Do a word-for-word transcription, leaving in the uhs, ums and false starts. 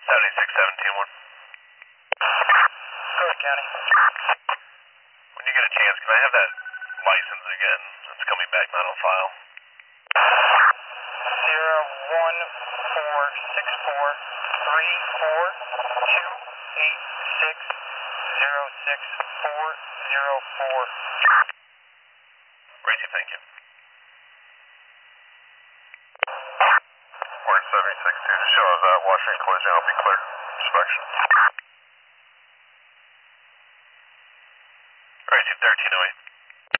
seventy-six seventeen one. Go ahead, County. When you get a chance, can I have that license again? It's coming back not on file. Zero one four six four three four two eight six zero six four zero four. Racy, thank you. Word seventy-six two, just show us that Washington collision, I'll be clear. Inspection. Racy thirteen oh eight.